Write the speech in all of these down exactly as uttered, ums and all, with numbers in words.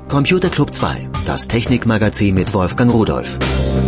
Computer Club zwei, das Technikmagazin mit Wolfgang Rudolph.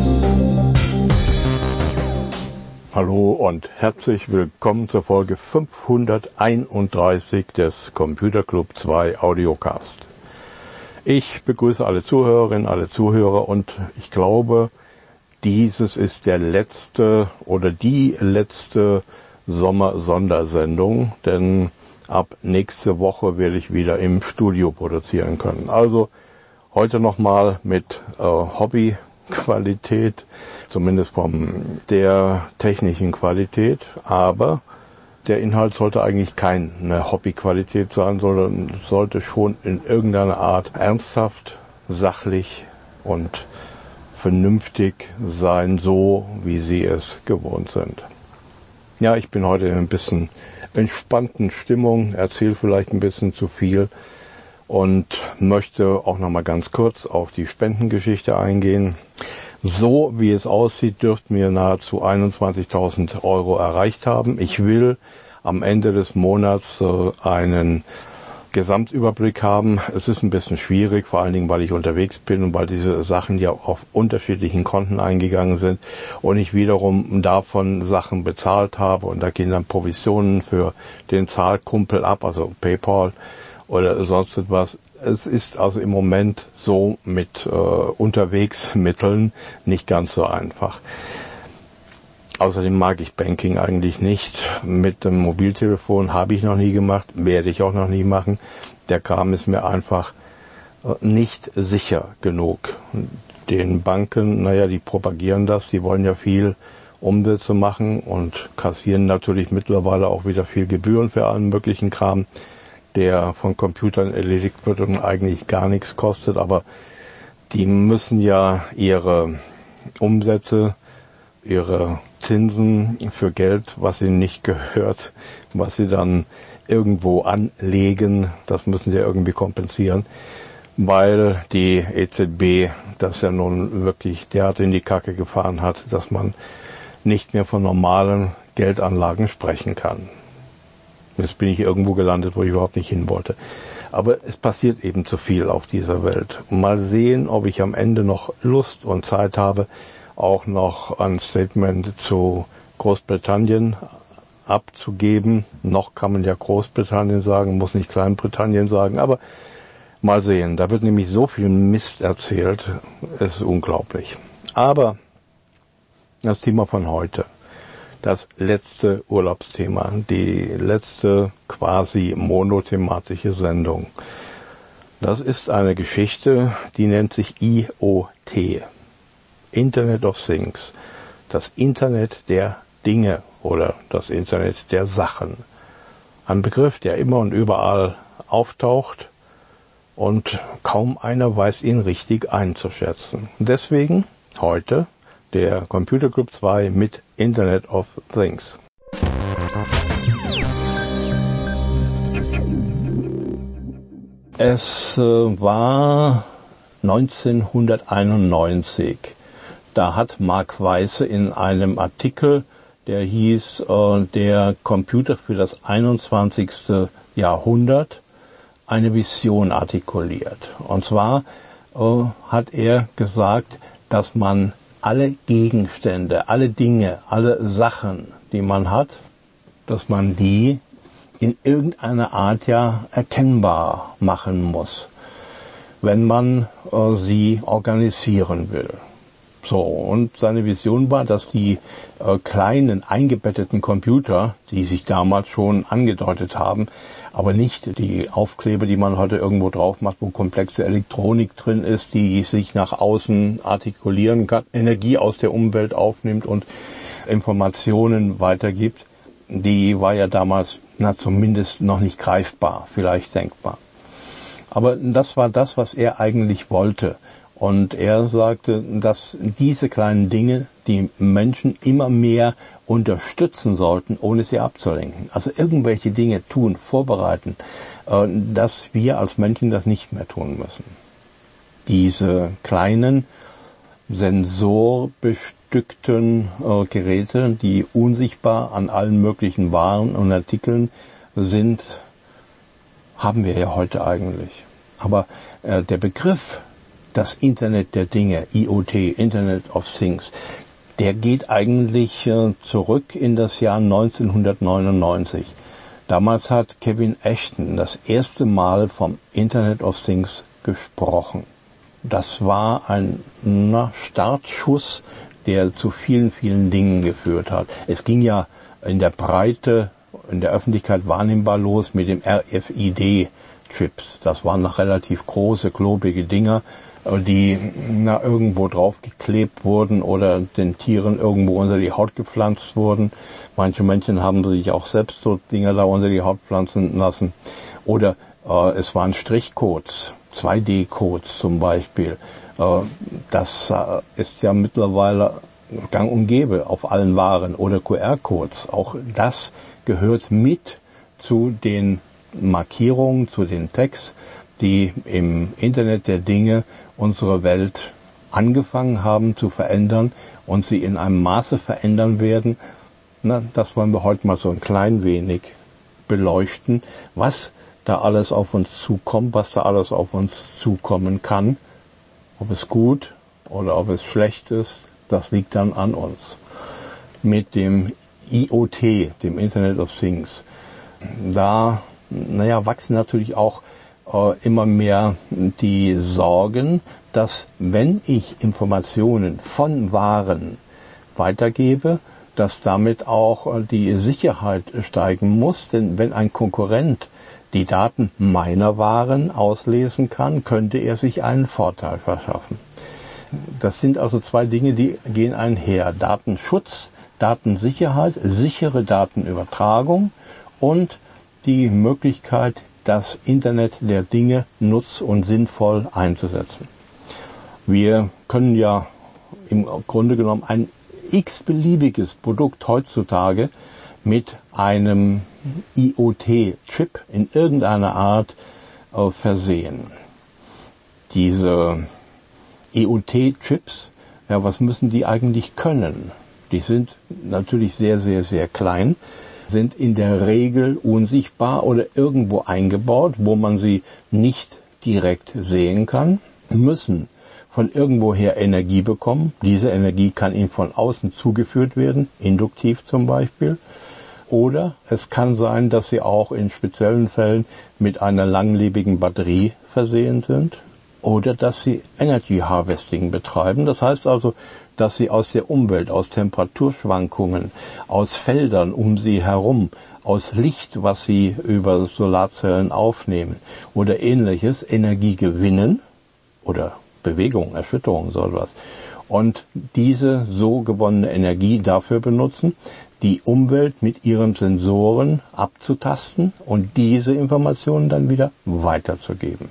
Hallo und herzlich willkommen zur Folge fünfhunderteinunddreißig des Computer Club zwei Audiocast. Ich begrüße alle Zuhörerinnen, alle Zuhörer und ich glaube, dieses ist der letzte oder die letzte Sommer-Sondersendung, denn ab nächste Woche werde ich wieder im Studio produzieren können. Also heute nochmal mit äh, Hobbyqualität, zumindest von der technischen Qualität, aber der Inhalt sollte eigentlich keine Hobbyqualität sein, sondern sollte schon in irgendeiner Art ernsthaft, sachlich und vernünftig sein, so wie Sie es gewohnt sind. Ja, ich bin heute ein bisschen entspannten Stimmung, erzähle vielleicht ein bisschen zu viel und möchte auch noch mal ganz kurz auf die Spendengeschichte eingehen. So wie es aussieht, dürften wir nahezu einundzwanzigtausend Euro erreicht haben. Ich will am Ende des Monats äh, einen Gesamtüberblick haben. Es ist ein bisschen schwierig, vor allen Dingen, weil ich unterwegs bin und weil diese Sachen ja auf unterschiedlichen Konten eingegangen sind und ich wiederum davon Sachen bezahlt habe und da gehen dann Provisionen für den Zahlkumpel ab, also PayPal oder sonst etwas. Es ist also im Moment so mit äh, Unterwegsmitteln nicht ganz so einfach. Außerdem mag ich Banking eigentlich nicht. Mit dem Mobiltelefon habe ich noch nie gemacht, werde ich auch noch nie machen. Der Kram ist mir einfach nicht sicher genug. Den Banken, naja, die propagieren das, die wollen ja viel Umsätze machen und kassieren natürlich mittlerweile auch wieder viel Gebühren für allen möglichen Kram, der von Computern erledigt wird und eigentlich gar nichts kostet. Aber die müssen ja ihre Umsätze, ihre Zinsen für Geld, was ihnen nicht gehört, was sie dann irgendwo anlegen, das müssen sie irgendwie kompensieren, weil die E Z B das ja nun wirklich derart in die Kacke gefahren hat, dass man nicht mehr von normalen Geldanlagen sprechen kann. Jetzt bin ich irgendwo gelandet, wo ich überhaupt nicht hin wollte. Aber es passiert eben zu viel auf dieser Welt. Mal sehen, ob ich am Ende noch Lust und Zeit habe, auch noch ein Statement zu Großbritannien abzugeben. Noch kann man ja Großbritannien sagen, muss nicht Kleinbritannien sagen, aber mal sehen. Da wird nämlich so viel Mist erzählt, es ist unglaublich. Aber das Thema von heute, das letzte Urlaubsthema, die letzte quasi monothematische Sendung, das ist eine Geschichte, die nennt sich I O T. Internet of Things, das Internet der Dinge oder das Internet der Sachen. Ein Begriff, der immer und überall auftaucht und kaum einer weiß ihn richtig einzuschätzen. Deswegen heute der Computer Club zwei mit Internet of Things. Es äh, war neunzehnhunderteinundneunzig. Da hat Mark Weisse in einem Artikel, der hieß äh, der Computer für das einundzwanzigste Jahrhundert, eine Vision artikuliert. Und zwar äh, hat er gesagt, dass man alle Gegenstände, alle Dinge, alle Sachen, die man hat, dass man die in irgendeiner Art ja erkennbar machen muss, wenn man äh, sie organisieren will. So, und seine Vision war, dass die äh, kleinen eingebetteten Computer, die sich damals schon angedeutet haben, aber nicht die Aufkleber, die man heute irgendwo drauf macht, wo komplexe Elektronik drin ist, die sich nach außen artikulieren kann, Energie aus der Umwelt aufnimmt und Informationen weitergibt, die war ja damals, na zumindest noch nicht greifbar, vielleicht denkbar. Aber das war das, was er eigentlich wollte. Und er sagte, dass diese kleinen Dinge die Menschen immer mehr unterstützen sollten, ohne sie abzulenken. Also irgendwelche Dinge tun, vorbereiten, dass wir als Menschen das nicht mehr tun müssen. Diese kleinen, sensorbestückten Geräte, die unsichtbar an allen möglichen Waren und Artikeln sind, haben wir ja heute eigentlich. Aber äh, der Begriff, das Internet der Dinge, I O T, Internet of Things, der geht eigentlich äh, zurück in das Jahr neunzehnhundertneunundneunzig. Damals hat Kevin Ashton das erste Mal vom Internet of Things gesprochen. Das war ein na, Startschuss, der zu vielen, vielen Dingen geführt hat. Es ging ja in der Breite, in der Öffentlichkeit wahrnehmbar los mit dem R F I D-Chips. Das waren noch relativ große, klobige Dinger, die na, irgendwo draufgeklebt wurden oder den Tieren irgendwo unter die Haut gepflanzt wurden. Manche Menschen haben sich auch selbst so Dinger da unter die Haut pflanzen lassen. Oder äh, es waren Strichcodes, zwei D Codes zum Beispiel. Äh, das äh, ist ja mittlerweile gang und gäbe auf allen Waren. Oder Q R-Codes. Auch das gehört mit zu den Markierungen, zu den Tags, die im Internet der Dinge unsere Welt angefangen haben zu verändern und sie in einem Maße verändern werden. Na, das wollen wir heute mal so ein klein wenig beleuchten, was da alles auf uns zukommt, was da alles auf uns zukommen kann. Ob es gut oder ob es schlecht ist, das liegt dann an uns. Mit dem I O T, dem Internet of Things, da, naja, wachsen natürlich auch immer mehr die Sorgen, dass wenn ich Informationen von Waren weitergebe, dass damit auch die Sicherheit steigen muss. Denn wenn ein Konkurrent die Daten meiner Waren auslesen kann, könnte er sich einen Vorteil verschaffen. Das sind also zwei Dinge, die gehen einher. Datenschutz, Datensicherheit, sichere Datenübertragung und die Möglichkeit, das Internet der Dinge nutz- und sinnvoll einzusetzen. Wir können ja im Grunde genommen ein x-beliebiges Produkt heutzutage mit einem I O T-Chip in irgendeiner Art äh, versehen. Diese I O T-Chips, ja, was müssen die eigentlich können? Die sind natürlich sehr, sehr, sehr klein, sind in der Regel unsichtbar oder irgendwo eingebaut, wo man sie nicht direkt sehen kann, müssen von irgendwoher Energie bekommen. Diese Energie kann ihnen von außen zugeführt werden, induktiv zum Beispiel. Oder es kann sein, dass sie auch in speziellen Fällen mit einer langlebigen Batterie versehen sind. Oder dass sie Energy Harvesting betreiben. Das heißt also, dass sie aus der Umwelt, aus Temperaturschwankungen, aus Feldern um sie herum, aus Licht, was sie über Solarzellen aufnehmen oder ähnliches, Energie gewinnen oder Bewegung, Erschütterung, so etwas. Und diese so gewonnene Energie dafür benutzen, die Umwelt mit ihren Sensoren abzutasten und diese Informationen dann wieder weiterzugeben.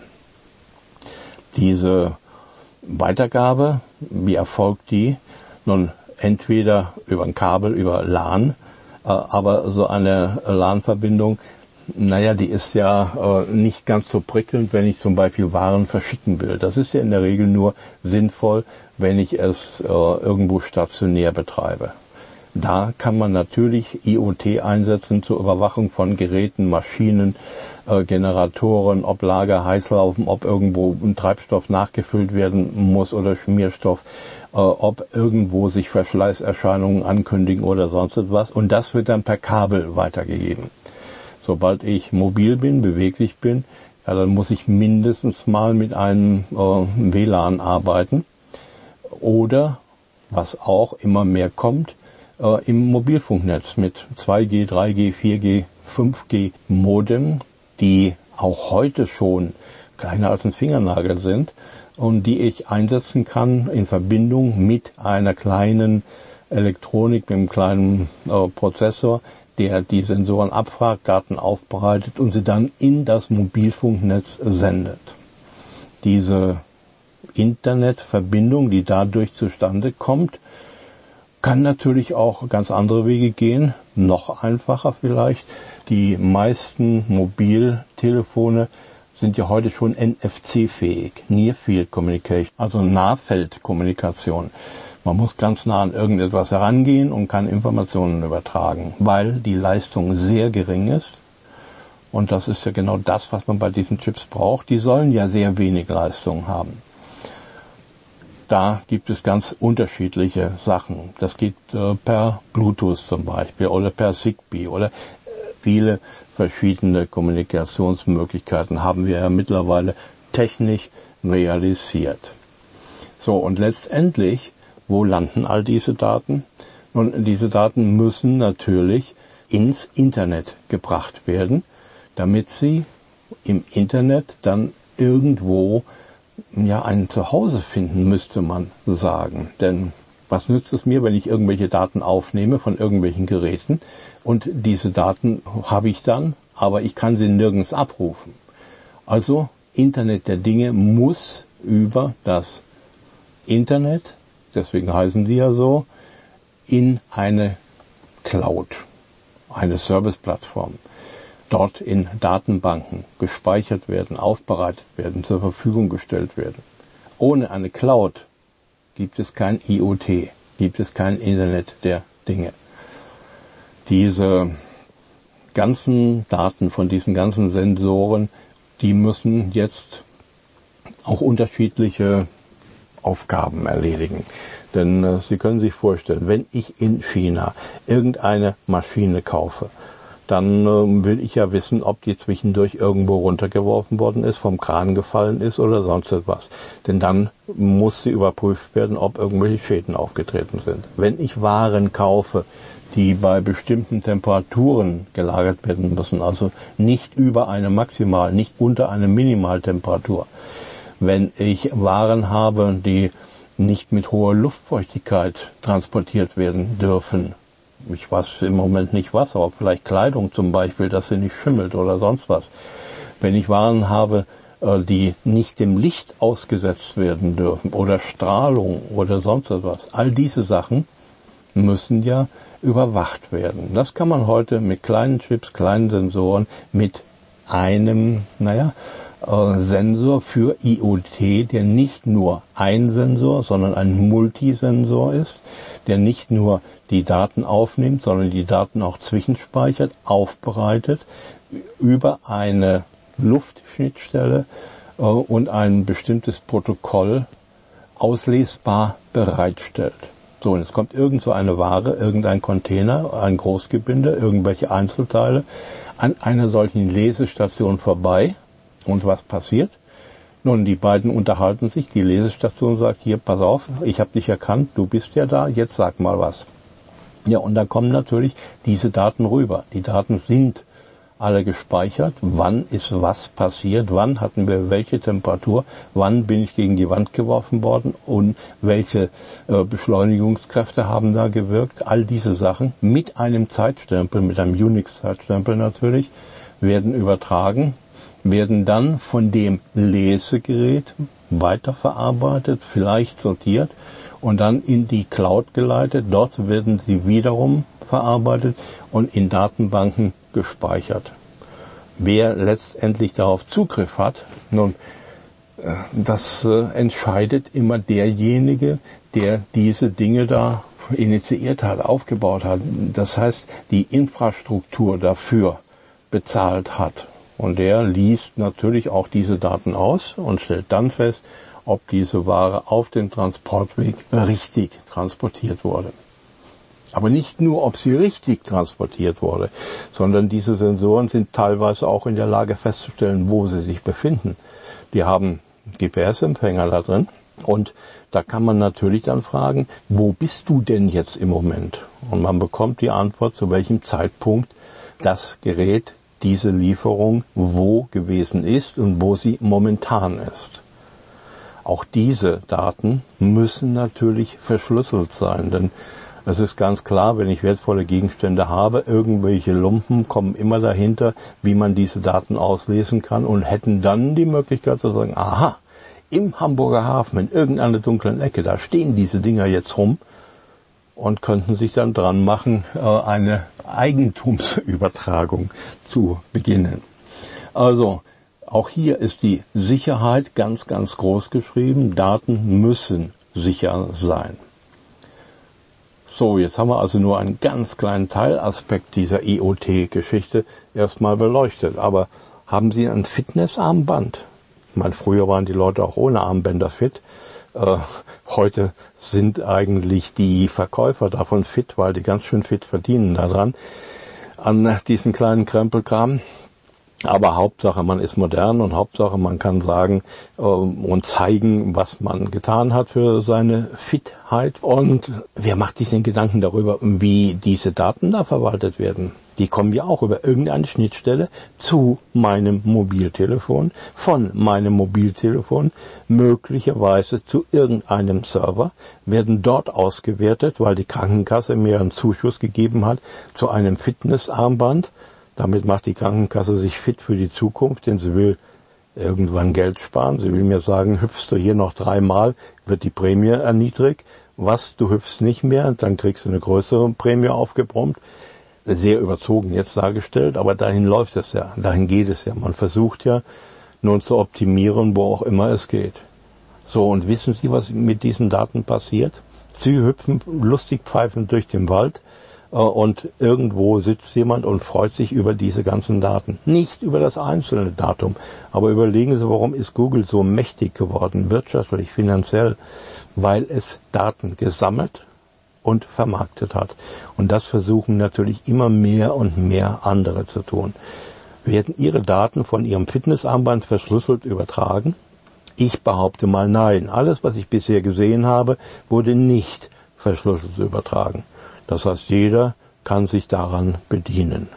Diese Weitergabe, wie erfolgt die? Nun, entweder über ein Kabel, über LAN, äh, aber so eine LAN-Verbindung, naja, die ist ja äh, nicht ganz so prickelnd, wenn ich zum Beispiel Waren verschicken will. Das ist ja in der Regel nur sinnvoll, wenn ich es äh, irgendwo stationär betreibe. Da kann man natürlich I O T einsetzen zur Überwachung von Geräten, Maschinen, äh, Generatoren, ob Lager heiß laufen, ob irgendwo ein Treibstoff nachgefüllt werden muss oder Schmierstoff, äh, ob irgendwo sich Verschleißerscheinungen ankündigen oder sonst etwas. Und das wird dann per Kabel weitergegeben. Sobald ich mobil bin, beweglich bin, ja, dann muss ich mindestens mal mit einem äh, W L A N arbeiten. Oder, was auch immer mehr kommt, äh, im Mobilfunknetz mit zwei G, drei G, vier G, fünf G Modem, die auch heute schon kleiner als ein Fingernagel sind und die ich einsetzen kann in Verbindung mit einer kleinen Elektronik, mit einem kleinen äh, Prozessor, der die Sensoren abfragt, Daten aufbereitet und sie dann in das Mobilfunknetz sendet. Diese Internetverbindung, die dadurch zustande kommt, kann natürlich auch ganz andere Wege gehen, noch einfacher vielleicht. Die meisten Mobiltelefone sind ja heute schon N F C-fähig, Near Field Communication, also Nahfeldkommunikation. Man muss ganz nah an irgendetwas herangehen und kann Informationen übertragen, weil die Leistung sehr gering ist. Und das ist ja genau das, was man bei diesen Chips braucht. Die sollen ja sehr wenig Leistung haben. Da gibt es ganz unterschiedliche Sachen. Das geht äh, per Bluetooth zum Beispiel oder per Zigbee oder äh, viele verschiedene Kommunikationsmöglichkeiten haben wir ja mittlerweile technisch realisiert. So, und letztendlich, wo landen all diese Daten? Nun, diese Daten müssen natürlich ins Internet gebracht werden, damit sie im Internet dann irgendwo ja ein Zuhause finden, müsste man sagen. Denn was nützt es mir, wenn ich irgendwelche Daten aufnehme von irgendwelchen Geräten und diese Daten habe ich dann, aber ich kann sie nirgends abrufen. Also Internet der Dinge muss über das Internet, deswegen heißen die ja so, in eine Cloud, eine Serviceplattform, dort in Datenbanken gespeichert werden, aufbereitet werden, zur Verfügung gestellt werden. Ohne eine Cloud gibt es kein I O T, gibt es kein Internet der Dinge. Diese ganzen Daten von diesen ganzen Sensoren, die müssen jetzt auch unterschiedliche Aufgaben erledigen. Denn äh, Sie können sich vorstellen, wenn ich in China irgendeine Maschine kaufe, dann äh, will ich ja wissen, ob die zwischendurch irgendwo runtergeworfen worden ist, vom Kran gefallen ist oder sonst etwas. Denn dann muss sie überprüft werden, ob irgendwelche Schäden aufgetreten sind. Wenn ich Waren kaufe, die bei bestimmten Temperaturen gelagert werden müssen, also nicht über eine Maximal-, nicht unter eine Minimaltemperatur. Wenn ich Waren habe, die nicht mit hoher Luftfeuchtigkeit transportiert werden dürfen, ich weiß im Moment nicht was, aber vielleicht Kleidung zum Beispiel, dass sie nicht schimmelt oder sonst was. Wenn ich Waren habe, die nicht dem Licht ausgesetzt werden dürfen oder Strahlung oder sonst etwas, all diese Sachen müssen ja überwacht werden. Das kann man heute mit kleinen Chips, kleinen Sensoren, mit einem, naja, äh, Sensor für I O T, der nicht nur ein Sensor, sondern ein Multisensor ist, der nicht nur die Daten aufnimmt, sondern die Daten auch zwischenspeichert, aufbereitet, über eine Luftschnittstelle äh, und ein bestimmtes Protokoll auslesbar bereitstellt. So, und es kommt irgend so eine Ware, irgendein Container, ein Großgebinde, irgendwelche Einzelteile an einer solchen Lesestation vorbei. Und was passiert? Nun, die beiden unterhalten sich, die Lesestation sagt, hier, pass auf, ich habe dich erkannt, du bist ja da, jetzt sag mal was. Ja, und da kommen natürlich diese Daten rüber. Die Daten sind alle gespeichert, wann ist was passiert, wann hatten wir welche Temperatur, wann bin ich gegen die Wand geworfen worden und welche äh, Beschleunigungskräfte haben da gewirkt. All diese Sachen mit einem Zeitstempel, mit einem Unix-Zeitstempel natürlich, werden übertragen, werden dann von dem Lesegerät weiterverarbeitet, vielleicht sortiert und dann in die Cloud geleitet. Dort werden sie wiederum verarbeitet und in Datenbanken gespeichert. Wer letztendlich darauf Zugriff hat, nun, das äh, entscheidet immer derjenige, der diese Dinge da initiiert hat, aufgebaut hat. Das heißt, die Infrastruktur dafür bezahlt hat. Und der liest natürlich auch diese Daten aus und stellt dann fest, ob diese Ware auf dem Transportweg richtig transportiert wurde. Aber nicht nur, ob sie richtig transportiert wurde, sondern diese Sensoren sind teilweise auch in der Lage festzustellen, wo sie sich befinden. Die haben G P S-Empfänger da drin und da kann man natürlich dann fragen, wo bist du denn jetzt im Moment? Und man bekommt die Antwort, zu welchem Zeitpunkt das Gerät, diese Lieferung wo gewesen ist und wo sie momentan ist. Auch diese Daten müssen natürlich verschlüsselt sein, denn es ist ganz klar, wenn ich wertvolle Gegenstände habe, irgendwelche Lumpen kommen immer dahinter, wie man diese Daten auslesen kann und hätten dann die Möglichkeit zu sagen, aha, im Hamburger Hafen, in irgendeiner dunklen Ecke, da stehen diese Dinger jetzt rum und könnten sich dann dran machen, eine Eigentumsübertragung zu beginnen. Also, auch hier ist die Sicherheit ganz, ganz groß geschrieben. Daten müssen sicher sein. So, jetzt haben wir also nur einen ganz kleinen Teilaspekt dieser I O T-Geschichte erstmal beleuchtet. Aber haben Sie ein Fitnessarmband? Ich meine, früher waren die Leute auch ohne Armbänder fit. Äh, heute sind eigentlich die Verkäufer davon fit, weil die ganz schön fit verdienen daran, an diesen kleinen Krempelkram. Aber Hauptsache, man ist modern und Hauptsache, man kann sagen äh, und zeigen, was man getan hat für seine Fitheit. Und wer macht sich den Gedanken darüber, wie diese Daten da verwaltet werden? Die kommen ja auch über irgendeine Schnittstelle zu meinem Mobiltelefon, von meinem Mobiltelefon, möglicherweise zu irgendeinem Server, werden dort ausgewertet, weil die Krankenkasse mir einen Zuschuss gegeben hat zu einem Fitnessarmband. Damit macht die Krankenkasse sich fit für die Zukunft, denn sie will irgendwann Geld sparen. Sie will mir sagen, hüpfst du hier noch dreimal, wird die Prämie erniedrigt. Was, du hüpfst nicht mehr, dann kriegst du eine größere Prämie aufgebrummt. Sehr überzogen jetzt dargestellt, aber dahin läuft es ja, dahin geht es ja. Man versucht ja nun zu optimieren, wo auch immer es geht. So, und wissen Sie, was mit diesen Daten passiert? Sie hüpfen lustig pfeifend durch den Wald, und irgendwo sitzt jemand und freut sich über diese ganzen Daten. Nicht über das einzelne Datum. Aber überlegen Sie, warum ist Google so mächtig geworden, wirtschaftlich, finanziell? Weil es Daten gesammelt und vermarktet hat. Und das versuchen natürlich immer mehr und mehr andere zu tun. Werden Ihre Daten von Ihrem Fitnessarmband verschlüsselt übertragen? Ich behaupte mal nein. Alles, was ich bisher gesehen habe, wurde nicht verschlüsselt übertragen. Das heißt, jeder kann sich daran bedienen.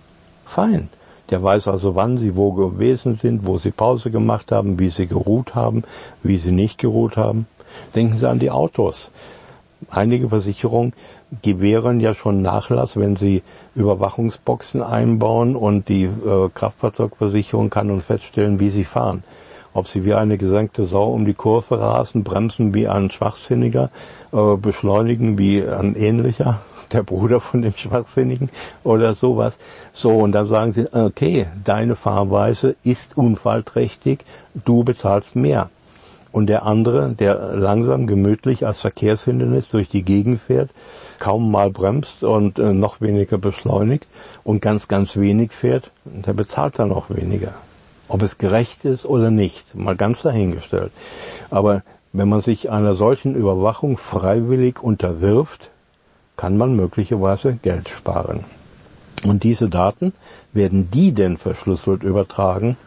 Fein. Der weiß also, wann Sie wo gewesen sind, wo Sie Pause gemacht haben, wie Sie geruht haben, wie Sie nicht geruht haben. Denken Sie an die Autos. Einige Versicherungen gewähren ja schon Nachlass, wenn sie Überwachungsboxen einbauen und die äh, Kraftfahrzeugversicherung kann nun feststellen, wie Sie fahren. Ob Sie wie eine gesenkte Sau um die Kurve rasen, bremsen wie ein Schwachsinniger, äh, beschleunigen wie ein Ähnlicher, der Bruder von dem Schwachsinnigen oder sowas. So, und dann sagen Sie, okay, deine Fahrweise ist unfallträchtig, du bezahlst mehr. Und der andere, der langsam, gemütlich als Verkehrshindernis durch die Gegend fährt, kaum mal bremst und äh, noch weniger beschleunigt und ganz, ganz wenig fährt, der bezahlt dann auch weniger. Ob es gerecht ist oder nicht, mal ganz dahingestellt. Aber wenn man sich einer solchen Überwachung freiwillig unterwirft, kann man möglicherweise Geld sparen. Und diese Daten, werden die denn verschlüsselt übertragen?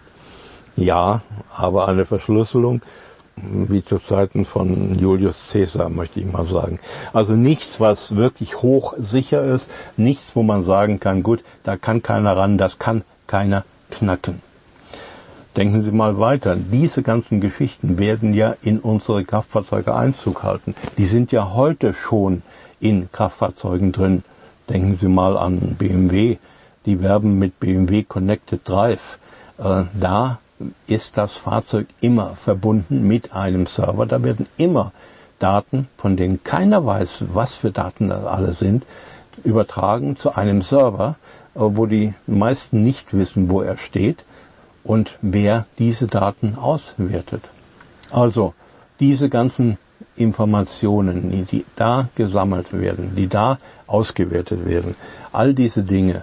Ja, aber eine Verschlüsselung wie zu Zeiten von Julius Caesar, möchte ich mal sagen. Also nichts, was wirklich hochsicher ist, nichts, wo man sagen kann, gut, da kann keiner ran, das kann keiner knacken. Denken Sie mal weiter. Diese ganzen Geschichten werden ja in unsere Kraftfahrzeuge Einzug halten. Die sind ja heute schon in Kraftfahrzeugen drin. Denken Sie mal an B M W. Die werben mit B M W Connected Drive. Äh, da ist das Fahrzeug immer verbunden mit einem Server. Da werden immer Daten, von denen keiner weiß, was für Daten das alle sind, übertragen zu einem Server, äh, wo die meisten nicht wissen, wo er steht und wer diese Daten auswertet. Also diese ganzen Informationen, die, die da gesammelt werden, die da ausgewertet werden, all diese Dinge,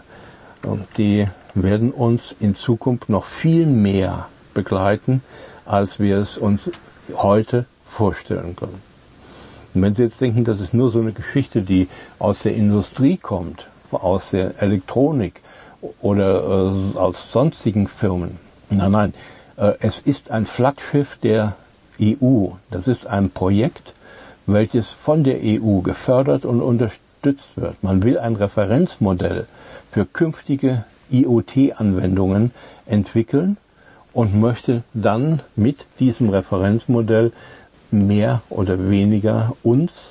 die werden uns in Zukunft noch viel mehr begleiten, als wir es uns heute vorstellen können. Und wenn Sie jetzt denken, das ist nur so eine Geschichte, die aus der Industrie kommt, aus der Elektronik oder äh, aus sonstigen Firmen, Nein, nein, es ist ein Flaggschiff der E U. Das ist ein Projekt, welches von der E U gefördert und unterstützt wird. Man will ein Referenzmodell für künftige I O T-Anwendungen entwickeln und möchte dann mit diesem Referenzmodell mehr oder weniger uns,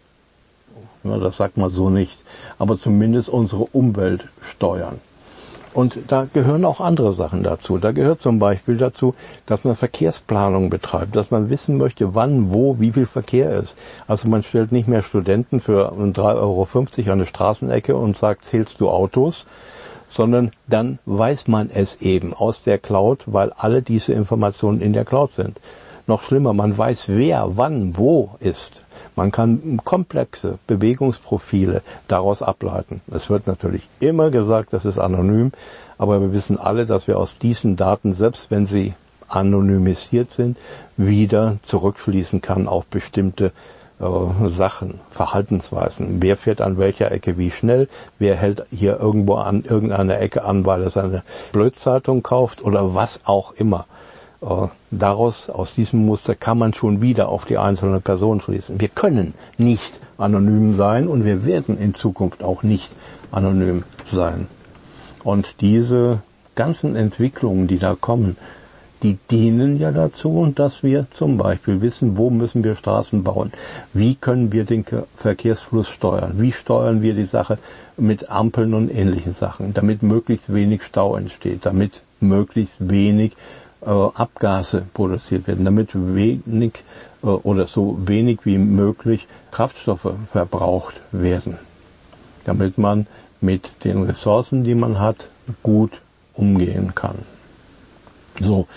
na, das sagt man so nicht, aber zumindest unsere Umwelt steuern. Und da gehören auch andere Sachen dazu. Da gehört zum Beispiel dazu, dass man Verkehrsplanung betreibt, dass man wissen möchte, wann, wo, wie viel Verkehr ist. Also man stellt nicht mehr Studenten für drei Euro fünfzig an eine Straßenecke und sagt, zählst du Autos, sondern dann weiß man es eben aus der Cloud, weil alle diese Informationen in der Cloud sind. noch schlimmer, man weiß, wer, wann, wo ist. Man kann komplexe Bewegungsprofile daraus ableiten. Es wird natürlich immer gesagt, das ist anonym, aber wir wissen alle, dass wir aus diesen Daten, selbst wenn sie anonymisiert sind, wieder zurückschließen kann auf bestimmte äh, Sachen, Verhaltensweisen. Wer fährt an welcher Ecke wie schnell? Wer hält hier irgendwo an irgendeiner Ecke an, weil er seine Blödzeitung kauft oder was auch immer. Äh, daraus, aus diesem Muster kann man schon wieder auf die einzelne Person schließen. Wir können nicht anonym sein und wir werden in Zukunft auch nicht anonym sein. Und diese ganzen Entwicklungen, die da kommen, die dienen ja dazu, dass wir zum Beispiel wissen, wo müssen wir Straßen bauen, wie können wir den Verkehrsfluss steuern, wie steuern wir die Sache mit Ampeln und ähnlichen Sachen, damit möglichst wenig Stau entsteht, damit möglichst wenig äh, Abgase produziert werden, damit wenig äh, oder so wenig wie möglich Kraftstoffe verbraucht werden, damit man mit den Ressourcen, die man hat, gut umgehen kann. So,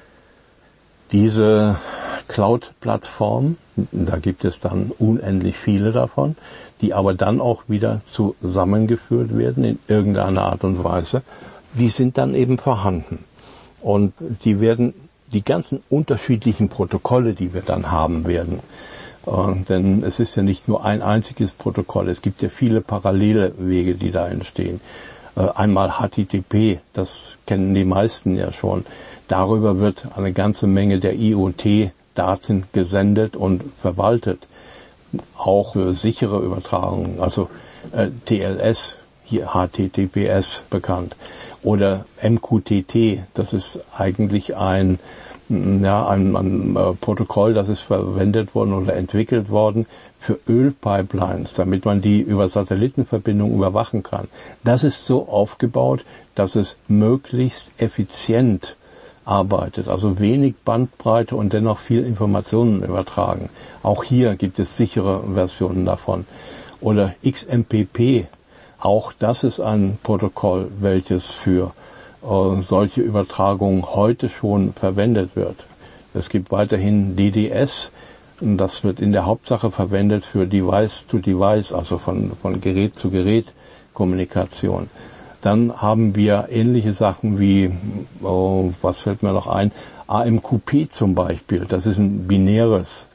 diese Cloud-Plattform, da gibt es dann unendlich viele davon, die aber dann auch wieder zusammengeführt werden in irgendeiner Art und Weise, die sind dann eben vorhanden. Und die werden, die ganzen unterschiedlichen Protokolle, die wir dann haben werden, äh, denn es ist ja nicht nur ein einziges Protokoll, es gibt ja viele parallele Wege, die da entstehen. Einmal H T T P, das kennen die meisten ja schon. Darüber wird eine ganze Menge der I O T-Daten gesendet und verwaltet. Auch für sichere Übertragungen, also äh, T L S, hier H T T P S bekannt. Oder M Q T T, das ist eigentlich ein, ja, ein, ein äh, Protokoll, das ist verwendet worden oder entwickelt worden für Ölpipelines, damit man die über Satellitenverbindungen überwachen kann. Das ist so aufgebaut, dass es möglichst effizient arbeitet, also wenig Bandbreite und dennoch viel Informationen übertragen. Auch hier gibt es sichere Versionen davon. Oder X M P P, auch das ist ein Protokoll, welches für äh, solche Übertragungen heute schon verwendet wird. Es gibt weiterhin D D S, das wird in der Hauptsache verwendet für Device-to-Device, also von, von Gerät zu Gerät Kommunikation. Dann haben wir ähnliche Sachen wie, oh, was fällt mir noch ein, A M Q P zum Beispiel. Das ist ein binäres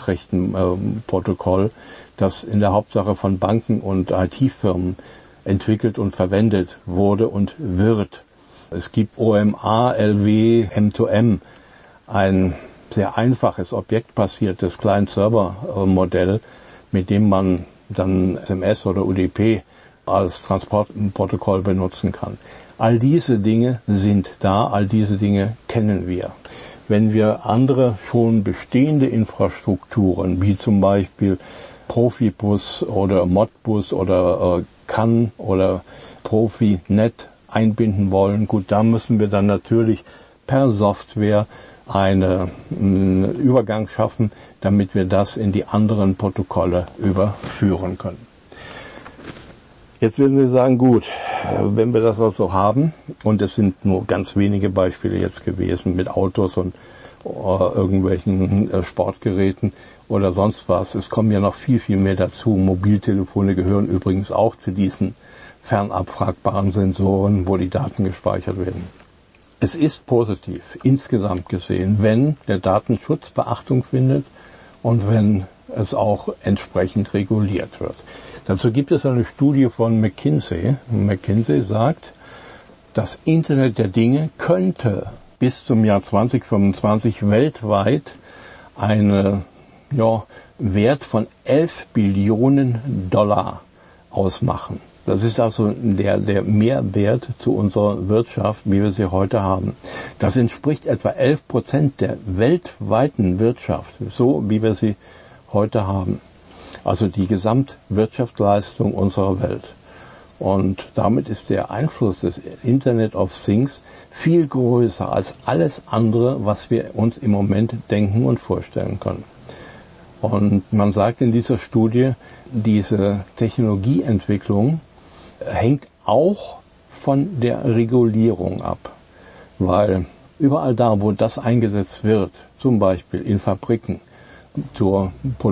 Nachrichtenprotokoll, das in der Hauptsache von Banken und I T-Firmen entwickelt und verwendet wurde und wird. Es gibt O M A L W M zwei M, ein sehr einfaches, objektbasiertes Client-Server-Modell, mit dem man dann S M S oder U D P als Transportprotokoll benutzen kann. All diese Dinge sind da, all diese Dinge kennen wir. Wenn wir andere schon bestehende Infrastrukturen, wie zum Beispiel Profibus oder Modbus oder äh, C A N oder Profinet einbinden wollen, gut, da müssen wir dann natürlich per Software einen Übergang schaffen, damit wir das in die anderen Protokolle überführen können. Jetzt würden wir sagen, gut, wenn wir das also haben, und es sind nur ganz wenige Beispiele jetzt gewesen mit Autos und äh, irgendwelchen äh, Sportgeräten oder sonst was, es kommen ja noch viel, viel mehr dazu. Mobiltelefone gehören übrigens auch zu diesen fernabfragbaren Sensoren, wo die Daten gespeichert werden. Es ist positiv, insgesamt gesehen, wenn der Datenschutz Beachtung findet und wenn es auch entsprechend reguliert wird. Dazu gibt es eine Studie von McKinsey. McKinsey sagt, das Internet der Dinge könnte bis zum Jahr zwanzig fünfundzwanzig weltweit einen ja, Wert von elf Billionen Dollar ausmachen. Das ist also der, der Mehrwert zu unserer Wirtschaft, wie wir sie heute haben. Das entspricht etwa elf Prozent der weltweiten Wirtschaft, so wie wir sie heute haben. Also die Gesamtwirtschaftsleistung unserer Welt. Und damit ist der Einfluss des Internet of Things viel größer als alles andere, was wir uns im Moment denken und vorstellen können. Und man sagt in dieser Studie, diese Technologieentwicklung hängt auch von der Regulierung ab, weil Überall da, wo das eingesetzt wird, zum Beispiel in Fabriken, zur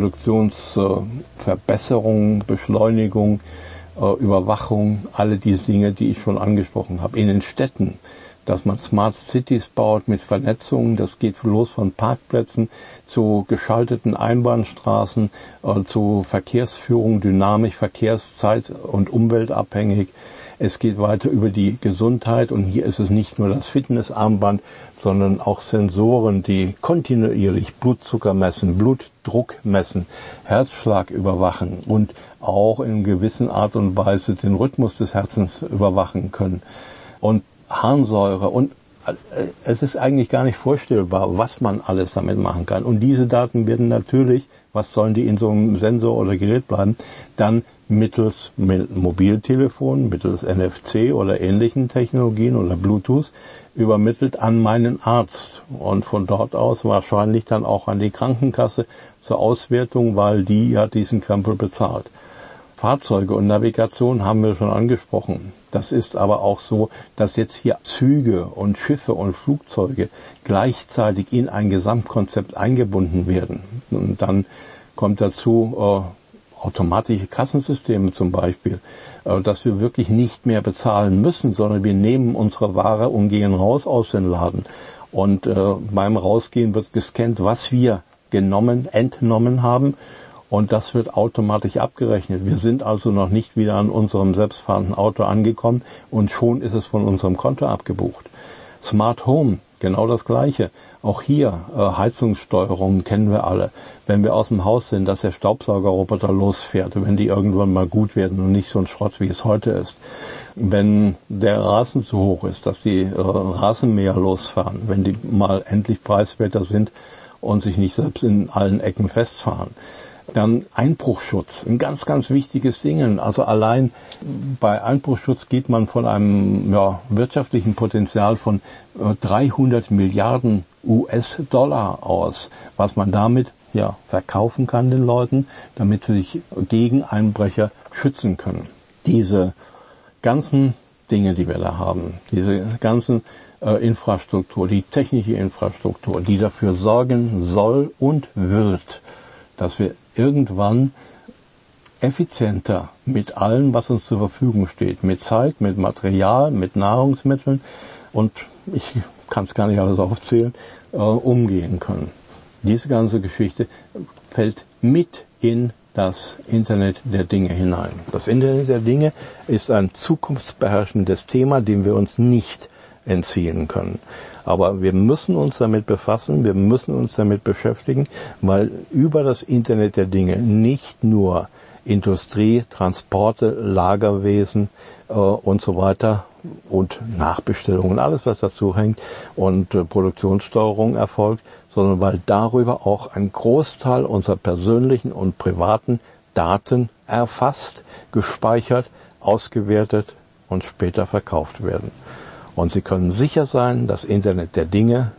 Produktionsverbesserung, Beschleunigung, Überwachung, alle diese Dinge, die ich schon angesprochen habe. In den Städten, dass man Smart Cities baut mit Vernetzung, das geht los von Parkplätzen zu geschalteten Einbahnstraßen, äh, zu Verkehrsführung, dynamisch, verkehrszeit- und umweltabhängig. Es geht weiter über die Gesundheit und hier ist es nicht nur das Fitnessarmband, sondern auch Sensoren, die kontinuierlich Blutzucker messen, Blutdruck messen, Herzschlag überwachen und auch in gewisser Art und Weise den Rhythmus des Herzens überwachen können. Und Harnsäure und es ist eigentlich gar nicht vorstellbar, was man alles damit machen kann. Und diese Daten werden natürlich, was sollen die in so einem Sensor oder Gerät bleiben, dann mittels Mobiltelefon, mittels N F C oder ähnlichen Technologien oder Bluetooth übermittelt an meinen Arzt und von dort aus wahrscheinlich dann auch an die Krankenkasse zur Auswertung, weil die ja diesen Krempel bezahlt. Fahrzeuge und Navigation haben wir schon angesprochen. Das ist aber auch so, dass jetzt hier Züge und Schiffe und Flugzeuge gleichzeitig in ein Gesamtkonzept eingebunden werden. Und dann kommt dazu äh, automatische Kassensysteme zum Beispiel, äh, dass wir wirklich nicht mehr bezahlen müssen, sondern wir nehmen unsere Ware und gehen raus aus dem Laden. Und äh, beim Rausgehen wird gescannt, was wir genommen, entnommen haben. Und das wird automatisch abgerechnet. Wir sind also noch nicht wieder an unserem selbstfahrenden Auto angekommen und schon ist es von unserem Konto abgebucht. Smart Home, genau das Gleiche. Auch hier äh, Heizungssteuerung kennen wir alle. Wenn wir aus dem Haus sind, dass der Staubsaugerroboter losfährt, wenn die irgendwann mal gut werden und nicht so ein Schrott, wie es heute ist. Wenn der Rasen zu hoch ist, dass die äh, Rasenmäher losfahren, wenn die mal endlich preiswerter sind und sich nicht selbst in allen Ecken festfahren. Dann Einbruchschutz, ein ganz, ganz wichtiges Ding. Also allein bei Einbruchschutz geht man von einem ja, wirtschaftlichen Potenzial von äh, dreihundert Milliarden U S-Dollar aus, was man damit ja verkaufen kann den Leuten, damit sie sich gegen Einbrecher schützen können. Diese ganzen Dinge, die wir da haben, diese ganzen äh, Infrastruktur, die technische Infrastruktur, die dafür sorgen soll und wird, dass wir irgendwann effizienter mit allem, was uns zur Verfügung steht, mit Zeit, mit Material, mit Nahrungsmitteln und ich kann es gar nicht alles aufzählen, äh, umgehen können. Diese ganze Geschichte fällt mit in das Internet der Dinge hinein. Das Internet der Dinge ist ein zukunftsbeherrschendes Thema, dem wir uns nicht entziehen können. Aber wir müssen uns damit befassen, wir müssen uns damit beschäftigen, weil über das Internet der Dinge nicht nur Industrie, Transporte, Lagerwesen äh, und so weiter und Nachbestellungen, alles was dazu hängt und äh, Produktionssteuerung erfolgt, sondern weil darüber auch ein Großteil unserer persönlichen und privaten Daten erfasst, gespeichert, ausgewertet und später verkauft werden. Und Sie können sicher sein, das Internet der Dinge,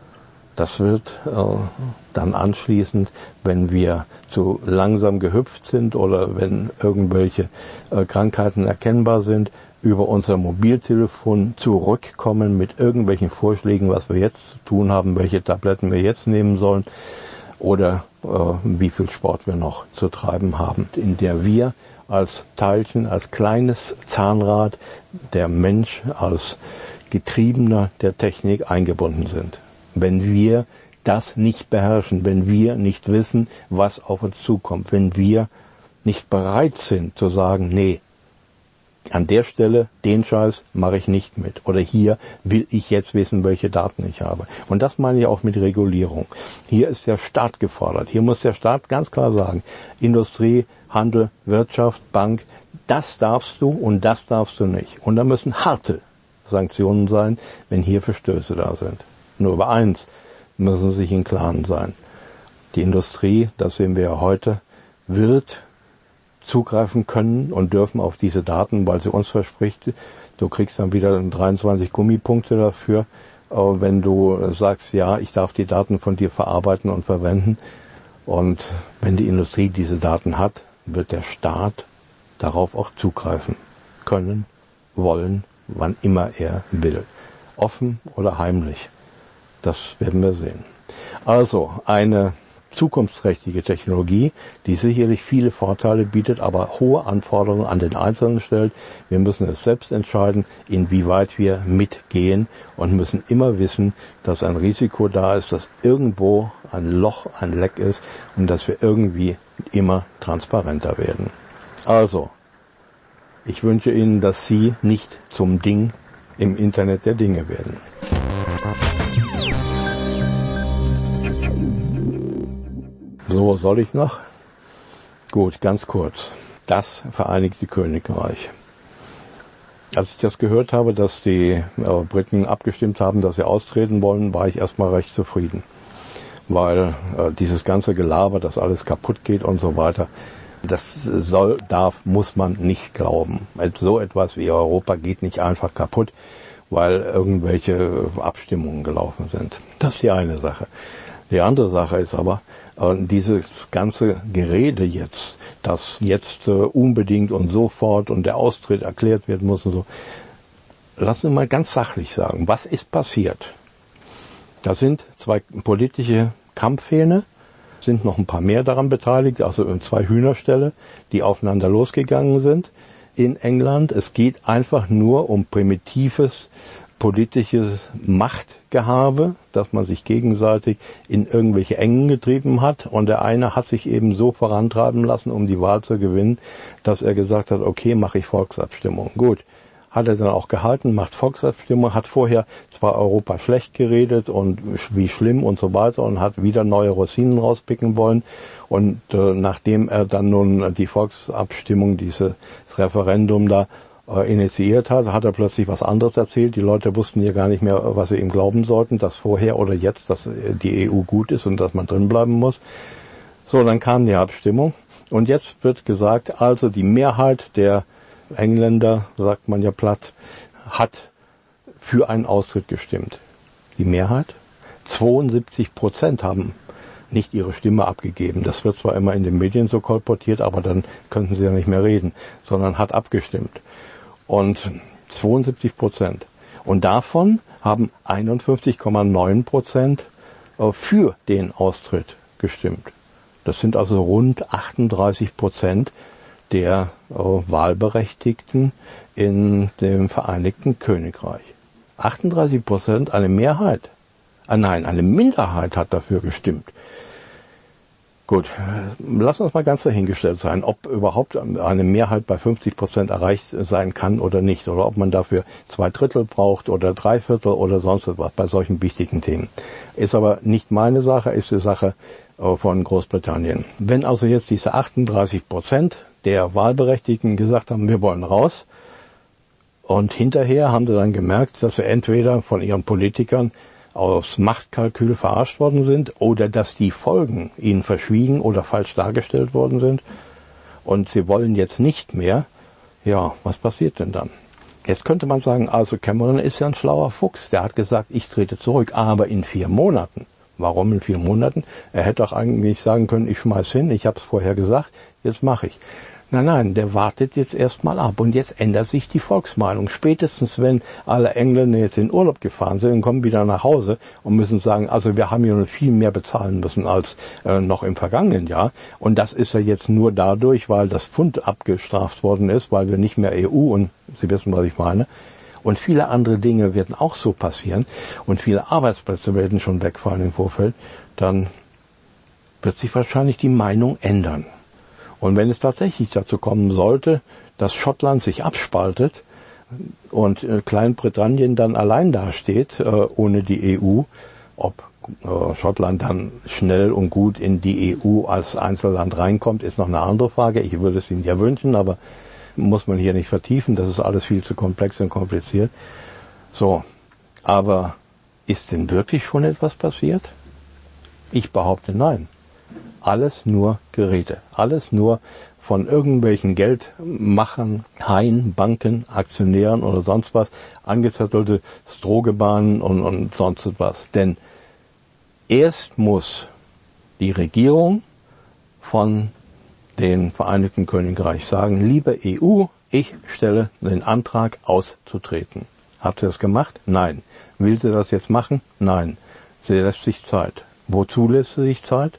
das wird äh, dann anschließend, wenn wir zu langsam gehüpft sind oder wenn irgendwelche äh, Krankheiten erkennbar sind, über unser Mobiltelefon zurückkommen mit irgendwelchen Vorschlägen, was wir jetzt zu tun haben, welche Tabletten wir jetzt nehmen sollen oder äh, wie viel Sport wir noch zu treiben haben, in der wir als Teilchen, als kleines Zahnrad, der Mensch als Getriebener der Technik eingebunden sind. Wenn wir das nicht beherrschen, wenn wir nicht wissen, was auf uns zukommt, wenn wir nicht bereit sind zu sagen, nee, an der Stelle, den Scheiß mache ich nicht mit. Oder hier will ich jetzt wissen, welche Daten ich habe. Und das meine ich auch mit Regulierung. Hier ist der Staat gefordert. Hier muss der Staat ganz klar sagen, Industrie, Handel, Wirtschaft, Bank, das darfst du und das darfst du nicht. Und da müssen harte Sanktionen sein, wenn hier Verstöße da sind. Nur über eins müssen Sie sich im Klaren sein. Die Industrie, das sehen wir ja heute, wird zugreifen können und dürfen auf diese Daten, weil sie uns verspricht, du kriegst dann wieder dreiundzwanzig Gummipunkte dafür, wenn du sagst, ja, ich darf die Daten von dir verarbeiten und verwenden. Und wenn die Industrie diese Daten hat, wird der Staat darauf auch zugreifen können, wollen, wann immer er will. Offen oder heimlich. Das werden wir sehen. Also eine zukunftsträchtige Technologie, die sicherlich viele Vorteile bietet, aber hohe Anforderungen an den Einzelnen stellt. Wir müssen es selbst entscheiden, inwieweit wir mitgehen und müssen immer wissen, dass ein Risiko da ist, dass irgendwo ein Loch, ein Leck ist und dass wir irgendwie immer transparenter werden. Also, ich wünsche Ihnen, dass Sie nicht zum Ding im Internet der Dinge werden. So, soll ich noch? Gut, ganz kurz. Das Vereinigte Königreich. Als ich das gehört habe, dass die äh, Briten abgestimmt haben, dass sie austreten wollen, war ich erstmal recht zufrieden. Weil äh, dieses ganze Gelaber, dass alles kaputt geht und so weiter, das soll, darf, muss man nicht glauben. So etwas wie Europa geht nicht einfach kaputt, weil irgendwelche Abstimmungen gelaufen sind. Das ist die eine Sache. Die andere Sache ist aber, äh, dieses ganze Gerede jetzt, dass jetzt äh, unbedingt und sofort und der Austritt erklärt werden muss und so. Lassen wir mal ganz sachlich sagen, was ist passiert? Da sind zwei politische Kampfhähne, sind noch ein paar mehr daran beteiligt, also zwei Hühnerställe, die aufeinander losgegangen sind in England. Es geht einfach nur um primitives politisches Machtgehabe, dass man sich gegenseitig in irgendwelche Engen getrieben hat und der eine hat sich eben so vorantreiben lassen, um die Wahl zu gewinnen, dass er gesagt hat, okay, mache ich Volksabstimmung. Gut, hat er dann auch gehalten, macht Volksabstimmung, hat vorher zwar Europa schlecht geredet und wie schlimm und so weiter und hat wieder neue Rosinen rauspicken wollen und äh, nachdem er dann nun die Volksabstimmung, dieses Referendum da initiiert hat, hat er plötzlich was anderes erzählt. Die Leute wussten ja gar nicht mehr, was sie ihm glauben sollten, dass vorher oder jetzt, dass die E U gut ist und dass man drin bleiben muss. So, dann kam die Abstimmung und jetzt wird gesagt, also die Mehrheit der Engländer, sagt man ja platt, hat für einen Austritt gestimmt. Die Mehrheit? zweiundsiebzig Prozent haben nicht ihre Stimme abgegeben. Das wird zwar immer in den Medien so kolportiert, aber dann könnten sie ja nicht mehr reden, sondern hat abgestimmt. Und zweiundsiebzig Prozent. Und davon haben einundfünfzig Komma neun Prozent für den Austritt gestimmt. Das sind also rund achtunddreißig Prozent der Wahlberechtigten in dem Vereinigten Königreich. achtunddreißig Prozent, eine Mehrheit. Ah nein, eine Minderheit hat dafür gestimmt. Gut, lass uns mal ganz dahingestellt sein, ob überhaupt eine Mehrheit bei fünfzig Prozent erreicht sein kann oder nicht, oder ob man dafür zwei Drittel braucht oder drei Viertel oder sonst etwas bei solchen wichtigen Themen. Ist aber nicht meine Sache, ist die Sache von Großbritannien. Wenn also jetzt diese achtunddreißig Prozent der Wahlberechtigten gesagt haben, wir wollen raus, und hinterher haben sie dann gemerkt, dass sie entweder von ihren Politikern aus Machtkalkül verarscht worden sind oder dass die Folgen ihnen verschwiegen oder falsch dargestellt worden sind und sie wollen jetzt nicht mehr, ja, was passiert denn dann? Jetzt könnte man sagen, also Cameron ist ja ein schlauer Fuchs, der hat gesagt, ich trete zurück, aber in vier Monaten. Warum in vier Monaten? Er hätte auch eigentlich sagen können, ich schmeiß hin, ich habe es vorher gesagt, jetzt mache ich. Nein, nein, der wartet jetzt erstmal ab und jetzt ändert sich die Volksmeinung. Spätestens wenn alle Engländer jetzt in Urlaub gefahren sind und kommen wieder nach Hause und müssen sagen, also wir haben ja noch viel mehr bezahlen müssen als äh, noch im vergangenen Jahr. Und das ist ja jetzt nur dadurch, weil das Pfund abgestraft worden ist, weil wir nicht mehr E U und Sie wissen, was ich meine. Und viele andere Dinge werden auch so passieren und viele Arbeitsplätze werden schon wegfallen im Vorfeld. Dann wird sich wahrscheinlich die Meinung ändern. Und wenn es tatsächlich dazu kommen sollte, dass Schottland sich abspaltet und äh, Kleinbritannien dann allein dasteht, äh, ohne die E U, ob äh, Schottland dann schnell und gut in die E U als Einzelland reinkommt, ist noch eine andere Frage. Ich würde es Ihnen ja wünschen, aber muss man hier nicht vertiefen. Das ist alles viel zu komplex und kompliziert. So, aber ist denn wirklich schon etwas passiert? Ich behaupte nein. Alles nur Gerede, alles nur von irgendwelchen Geldmachern, Haien, Banken, Aktionären oder sonst was, angezettelte Strohgebahnen und, und sonst was. Denn erst muss die Regierung von den Vereinigten Königreich sagen, liebe E U, ich stelle den Antrag auszutreten. Hat sie das gemacht? Nein. Will sie das jetzt machen? Nein. Sie lässt sich Zeit. Wozu lässt sie sich Zeit?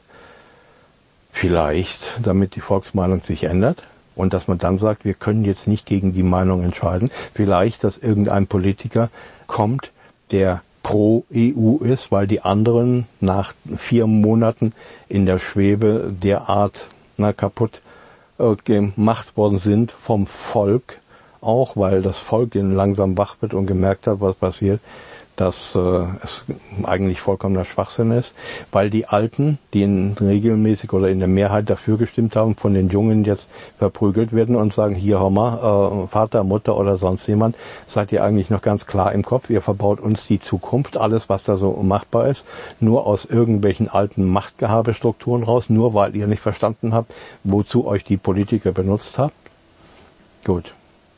Vielleicht, damit die Volksmeinung sich ändert und dass man dann sagt, wir können jetzt nicht gegen die Meinung entscheiden. Vielleicht, dass irgendein Politiker kommt, der pro E U ist, weil die anderen nach vier Monaten in der Schwebe derart na, kaputt äh, gemacht worden sind vom Volk, auch weil das Volk langsam wach wird und gemerkt hat, was passiert, dass äh, es eigentlich vollkommener Schwachsinn ist, weil die Alten, die in regelmäßig oder in der Mehrheit dafür gestimmt haben, von den Jungen jetzt verprügelt werden und sagen, hier hör mal, äh, Vater, Mutter oder sonst jemand, seid ihr eigentlich noch ganz klar im Kopf, ihr verbaut uns die Zukunft, alles was da so machbar ist, nur aus irgendwelchen alten Machtgehabestrukturen raus, nur weil ihr nicht verstanden habt, wozu euch die Politiker benutzt habt. Gut,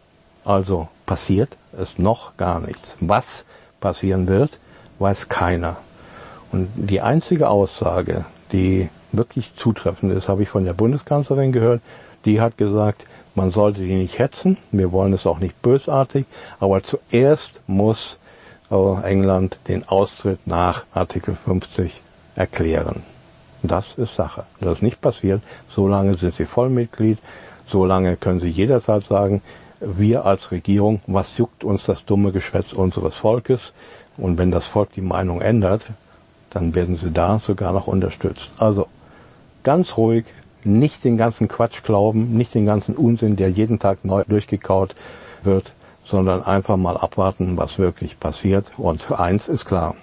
also passiert ist noch gar nichts. Was passieren wird, weiß keiner. Und die einzige Aussage, die wirklich zutreffend ist, habe ich von der Bundeskanzlerin gehört, die hat gesagt, man sollte die nicht hetzen, wir wollen es auch nicht bösartig, aber zuerst muss äh, England den Austritt nach Artikel fünfzig erklären. Das ist Sache. Das ist nicht passiert, solange sind sie Vollmitglied, solange können sie jederzeit sagen, wir als Regierung, was juckt uns das dumme Geschwätz unseres Volkes? Und wenn das Volk die Meinung ändert, dann werden sie da sogar noch unterstützt. Also ganz ruhig, nicht den ganzen Quatsch glauben, nicht den ganzen Unsinn, der jeden Tag neu durchgekaut wird, sondern einfach mal abwarten, was wirklich passiert. Und eins ist klar,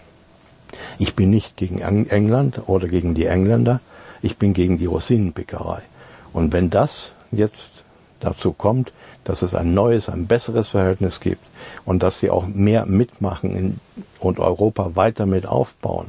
ich bin nicht gegen England oder gegen die Engländer, ich bin gegen die Rosinenpickerei. Und wenn das jetzt dazu kommt, dass es ein neues, ein besseres Verhältnis gibt und dass sie auch mehr mitmachen in, und Europa weiter mit aufbauen,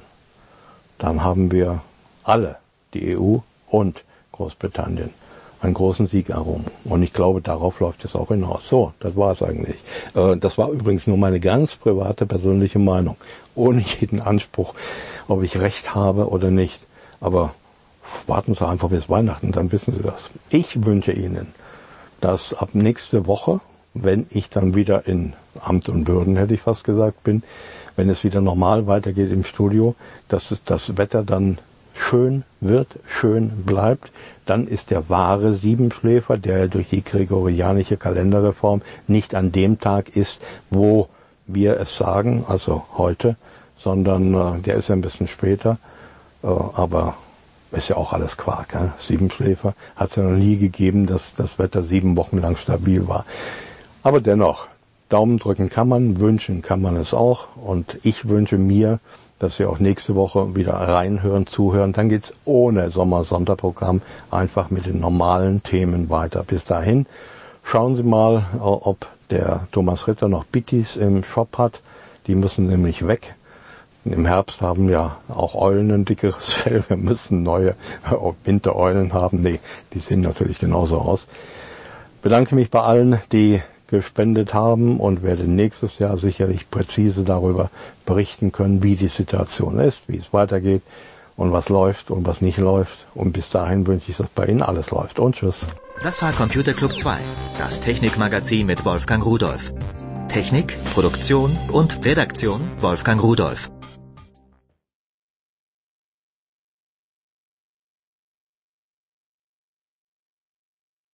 dann haben wir alle, die E U und Großbritannien, einen großen Sieg errungen. Und ich glaube, darauf läuft es auch hinaus. So, das war es eigentlich. Äh, das war übrigens nur meine ganz private, persönliche Meinung, ohne jeden Anspruch, ob ich recht habe oder nicht. Aber warten Sie einfach bis Weihnachten, dann wissen Sie das. Ich wünsche Ihnen, dass ab nächste Woche, wenn ich dann wieder in Amt und Würden, hätte ich fast gesagt, bin, wenn es wieder normal weitergeht im Studio, dass es das Wetter dann schön wird, schön bleibt, dann ist der wahre Siebenschläfer, der durch die gregorianische Kalenderreform nicht an dem Tag ist, wo wir es sagen, also heute, sondern äh, der ist ein bisschen später, äh, aber ist ja auch alles Quark. Äh? Siebenschläfer hat es ja noch nie gegeben, dass das Wetter sieben Wochen lang stabil war. Aber dennoch, Daumen drücken kann man, wünschen kann man es auch. Und ich wünsche mir, dass Sie auch nächste Woche wieder reinhören, zuhören. Dann geht's ohne Sommersonderprogramm einfach mit den normalen Themen weiter. Bis dahin schauen Sie mal, ob der Thomas Ritter noch Bittis im Shop hat. Die müssen nämlich weg. Im Herbst haben ja auch Eulen ein dickeres Fell. Wir müssen neue Wintereulen haben. Nee, die sehen natürlich genauso aus. Ich bedanke mich bei allen, die gespendet haben und werde nächstes Jahr sicherlich präzise darüber berichten können, wie die Situation ist, wie es weitergeht und was läuft und was nicht läuft. Und bis dahin wünsche ich, dass bei Ihnen alles läuft. Und tschüss. Das war Computer Club zwei, das Technikmagazin mit Wolfgang Rudolph. Technik, Produktion und Redaktion Wolfgang Rudolph.